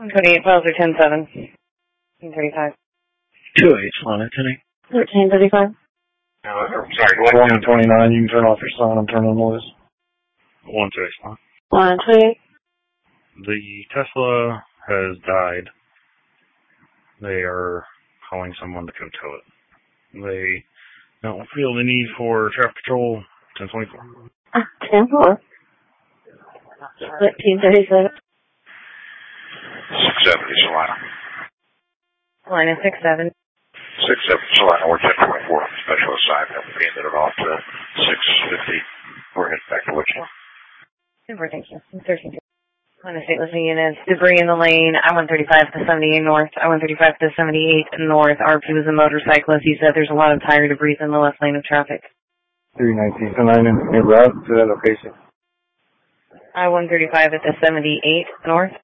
128 files are 10-7. 35. 2-8, Solana, 10-8. 1335. Sorry, 129, you can turn off your sign and turn on noise. 128, Solana. 128. The Tesla has died. They are calling someone to come tow it. They don't feel the need for traffic control. 1024. 10-4. 1337. 670, Solana. Line 67. 670, Solana, we're 1024. Special assignment. We ended it off to 650. We're heading back to Wichita. Super, thank you. 13. Line of state listening units. Debris in the lane. I-135 to 78 north. I-135 to 78 north. RP was a motorcyclist. He said there's a lot of tire debris in the left lane of traffic. 319, so 9 in route to that location. I-135 at the 78 north.